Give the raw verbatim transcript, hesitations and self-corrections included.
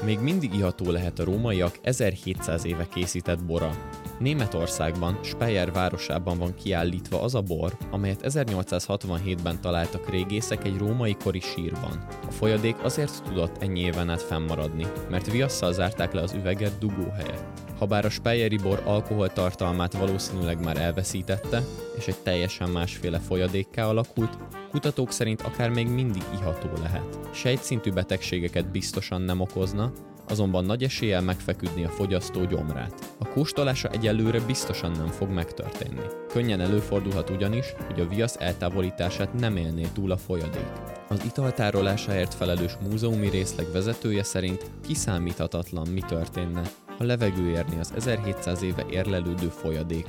Még mindig iható lehet a rómaiak ezerhétszáz éve készített bora. Németországban, Speyer városában van kiállítva az a bor, amelyet ezernyolcszázhatvanhétben találtak régészek egy római kori sírban. A folyadék azért tudott ennyi éven át fennmaradni, mert viasszal zárták le az üveget dugó helyett. Habár a speyeri bor alkoholtartalmát valószínűleg már elveszítette, és egy teljesen másféle folyadékká alakult, kutatók szerint akár még mindig iható lehet. Sejtszintű betegségeket biztosan nem okozna, azonban nagy eséllyel megfeküdni a fogyasztó gyomrát. A kóstolása egyelőre biztosan nem fog megtörténni. Könnyen előfordulhat ugyanis, hogy a viasz eltávolítását nem élné túl a folyadék. Az ital tárolásáért felelős múzeumi részleg vezetője szerint kiszámíthatatlan, mi történne, ha levegő érni az ezerhétszáz éve érlelődő folyadékot.